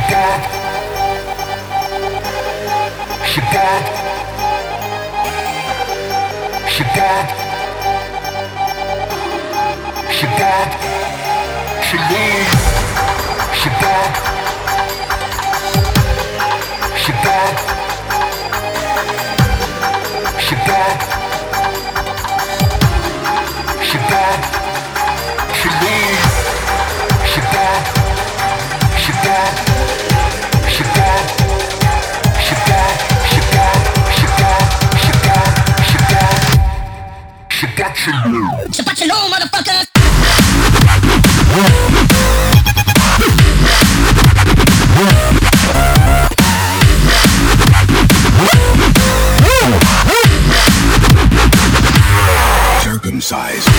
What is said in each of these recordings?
Shabbat, Shabbat, Shabbat, Shabbat, Shalom, Shabbat, Shabbat, Shabbat, Shabbat, Shalom, Shabbat, Shabbat, Shabbat, Shabbat, Shabbat, Shabbat, Shabbat, Shabbat, Shabbat Shalom. Shabbat shalom, motherfuckers! Circumcised.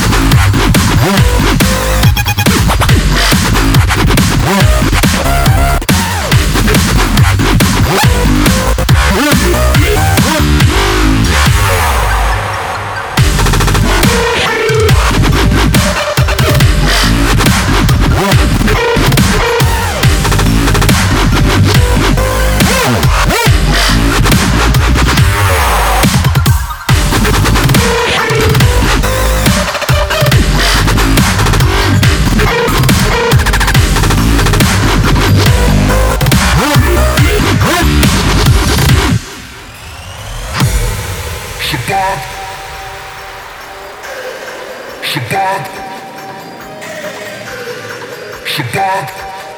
Shabbat, Shabbat, Shabbat,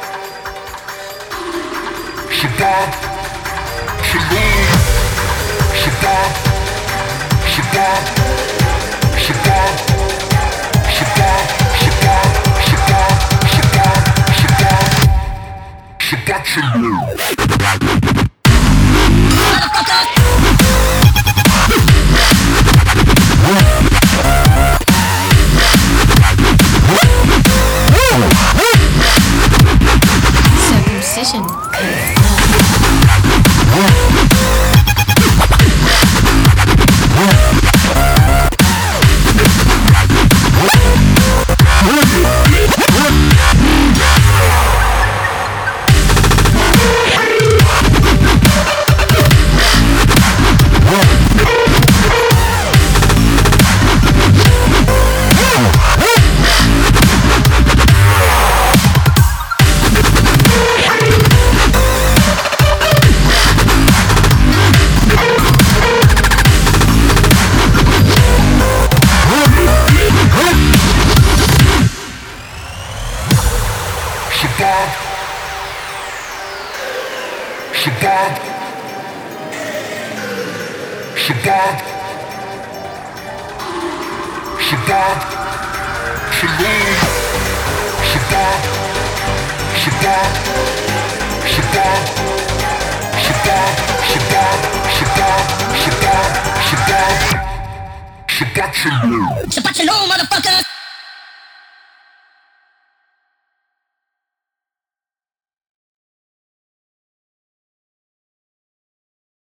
Shabbat, Shalom, Shabbat, Shabbat, Shabbat, Shabbat, Shabbat, Shabbat, Shabbat, Shabbat, Shabbat Shalom. Circumcision. Shabbat, Shabbat, Shabbat, Shabbat, Shalom, Shabbat, Shabbat, Shabbat, Shabbat, Shabbat, Shabbat, Shabbat, Shabbat, Shabbat Shalom. Shabbat shalom, motherfuckers!